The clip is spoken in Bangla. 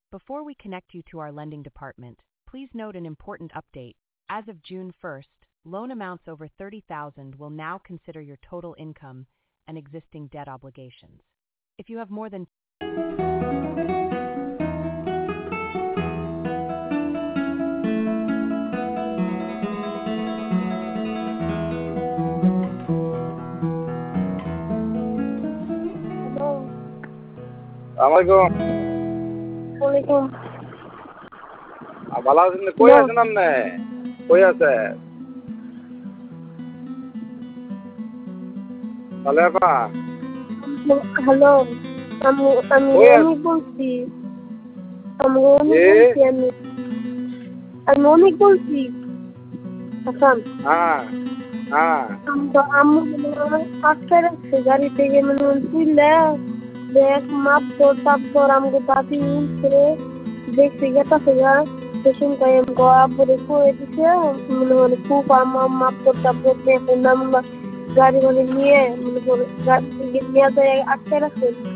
Before we connect you to our lending department, please note an important update. As of June 1st, loan amounts over $30,000 will now consider your total income and existing debt obligations. If you have more than ওয়ালাইকুম ভালো আছেন? কই আছেন আপনি? কই আছে ভালো আপা? হ্যালো আমি অনেক বলছি আমি অনেক বলছি হাসান। হ্যাঁ হ্যাঁ আম্মু আটকে রাখছে গাড়ি থেকে তুললে দেখ মাপতর তাপতর আমাকে দাদি উঠছে দেখছি গেতাছে গা পেছন কাই আব্বুরে কয়ে দিছে খুব মাপতর তাপতর দেখে গাড়ি নিয়ে নিয়ে যায় আটকে রাখছে।